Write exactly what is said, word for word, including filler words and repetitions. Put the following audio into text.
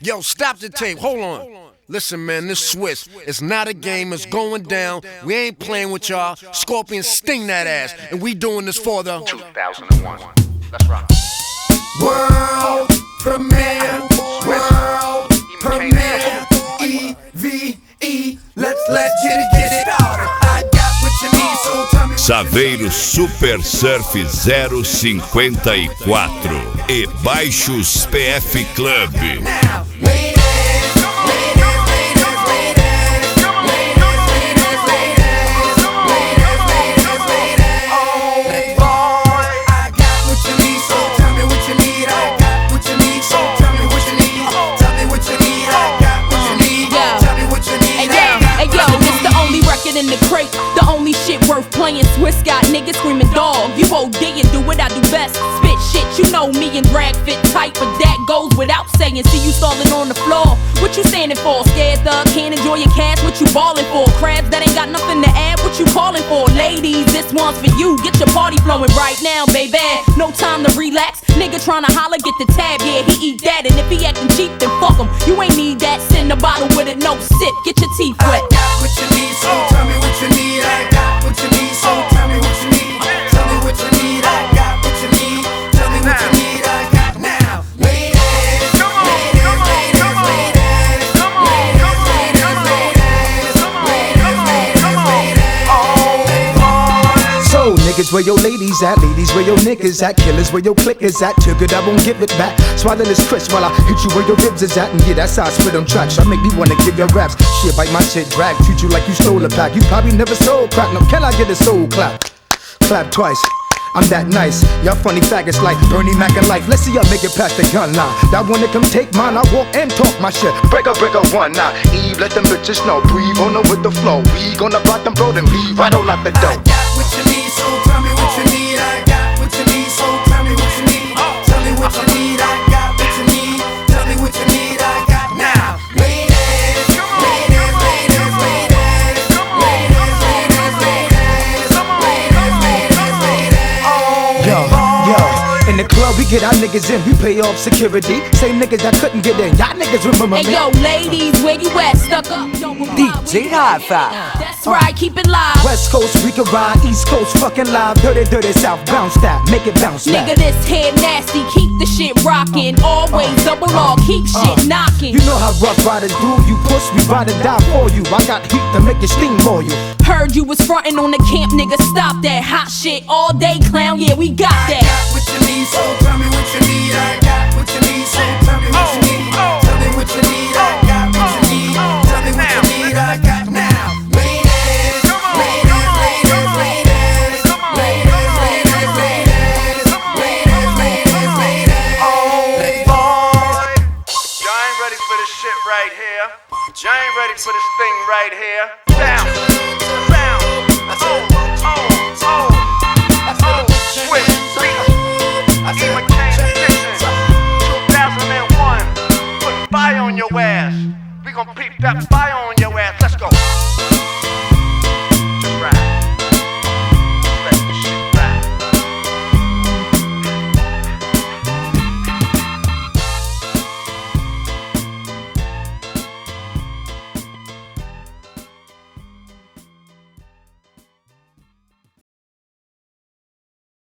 Yo, stop the tape. Hold on. Listen, man, this Swiss. It's not a game. It's going down. We ain't playing with y'all. Scorpion sting that ass. And we doing this for the two thousand one. Let's rock. World premiere. World premiere. E V E. Let's let's get it, get it started. I got what you need, so tell me. Saveiro Super Surf zero cinquenta e quatro e Baixos P F Club. Now, ladies, ladies, ladies, ladies, ladies, ladies, ladies, ladies, ladies, ladies. Oh, boy, I got what you need, so tell me what you need. I got what you need, so tell me what you need. Tell me what you need. I got what you need. Tell me what you need. Hey yo, it's the only record in the crate, the only shit worth playing. Swiss got niggas screaming dog. You O D and do what I do best. Spit shit, you know me and drag fit tight, but that goes without saying. See you stalling on the floor. What you standing for? Scared thug, can't enjoy your cash. What you ballin' for? Crabs that ain't got nothing to add. What you calling for? Ladies, this one's for you. Get your party flowing right now, baby. No time to relax. Nigga tryna holler, get the tab. Yeah, he eat that, and if he actin' cheap, then fuck him. You ain't need that. Send a bottle with it, no sip. Get your teeth wet. I got what you need, so tell me what you need. I got what you need, so tell me what you need. Tell me what you need. I got what you need. Tell me what you need. I got now. Ladies, ladies, ladies, ladies, ladies, ladies, ladies, ladies, ladies. Oh, boy. So niggas, where your ladies at? Ladies, where your niggas at? Killers, where your clickers at? Took it, I won't give it back. Swallow this crisp while I hit you where your ribs is at. And yeah, that's how I spit on tracks. I make me wanna give your raps. Shit, bite my shit, drag. Treat you like you stole a pack. You probably never sold crack. No, can I get a soul clap? Clap twice. I'm that nice. Y'all funny faggots like Bernie Mac and life. Let's see y'all make it past the gun line. That wanna come take mine, I walk and talk my shit. Break up, break up one now. Eve, let them bitches know. Breathe on her with the flow. We gonna rock them, bro, then leave right on out the door. I got what you need, so tell me what you need. I got what you need, so tell me what you need. Tell me what you need. I got what you need. Tell me what you need. I got now. Ladies, ladies, ladies, ladies, ladies, ladies, ladies, ladies, ladies, ladies. Oh, Yo, yo, in the club we get our niggas in, we pay off security. Same niggas that couldn't get in, y'all niggas remember Hey me. yo, ladies, where you at? Stuck up? D J Hi-Fi. That's right, keep it live. West Coast, we can ride, East Coast, fucking live. Dirty, dirty South, bounce that, make it bounce back. Nigga, this head nasty, keep the shit rockin'. Always double R, keep shit knockin'. You know how rough riders do, you push, we ride and die for you. I got heat to make you steamroll you. Heard you was frontin' on the camp, nigga, stop that hot shit all day, clown, yeah, we got I that. got what you need, so tell me what you need. I got what you need, so tell me what you need. Tell me what you need. I got what you need. Tell me what you need. I got now. Ladies, ladies, ladies, ladies, ladies, ladies, ladies, ladies, ladies, ladies. Oh, boy. Y'all ain't ready for this shit right here. Y'all ain't ready for this thing right here. Down, down, oh, oh, oh.